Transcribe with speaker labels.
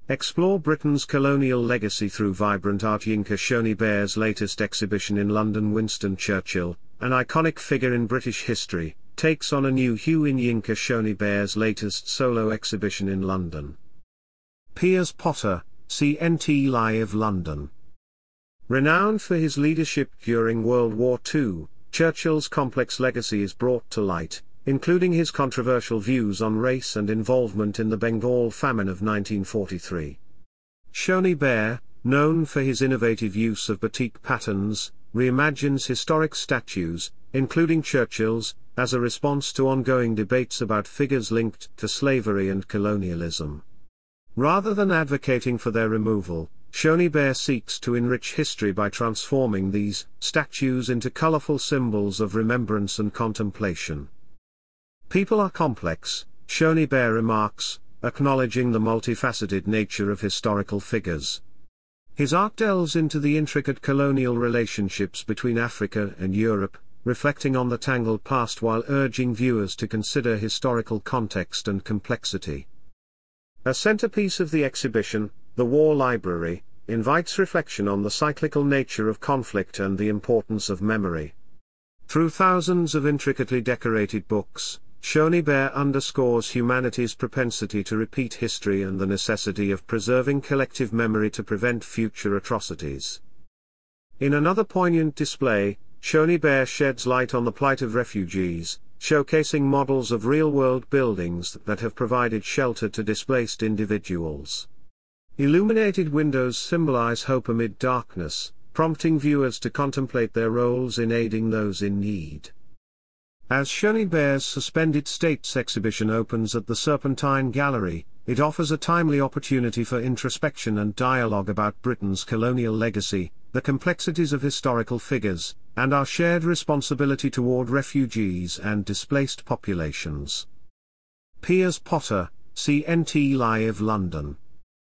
Speaker 1: Explore Britain's colonial legacy through vibrant art. Yinka Shony Bear's latest exhibition in London. Winston Churchill, an iconic figure in British history, takes on a new hue in Yinka Shony Bear's latest solo exhibition in London. Piers Potter, CNT Live London. Renowned for his leadership during World War II, Churchill's complex legacy is brought to light, including his controversial views on race and involvement in the Bengal famine of 1943. Shony Bear, known for his innovative use of batik patterns, reimagines historic statues, including Churchill's, as a response to ongoing debates about figures linked to slavery and colonialism. Rather than advocating for their removal, Shony Bear seeks to enrich history by transforming these statues into colorful symbols of remembrance and contemplation. People are complex, Shony Bear remarks, acknowledging the multifaceted nature of historical figures. His art delves into the intricate colonial relationships between Africa and Europe, reflecting on the tangled past while urging viewers to consider historical context and complexity. A centerpiece of the exhibition, The War Library, invites reflection on the cyclical nature of conflict and the importance of memory. Through thousands of intricately decorated books, Shony Bear underscores humanity's propensity to repeat history and the necessity of preserving collective memory to prevent future atrocities. In another poignant display, Shony Bear sheds light on the plight of refugees, showcasing models of real-world buildings that have provided shelter to displaced individuals. Illuminated windows symbolize hope amid darkness, prompting viewers to contemplate their roles in aiding those in need. As Shony Bear's Suspended States exhibition opens at the Serpentine Gallery, it offers a timely opportunity for introspection and dialogue about Britain's colonial legacy, the complexities of historical figures, and our shared responsibility toward refugees and displaced populations. Piers Potter, CNT Live London.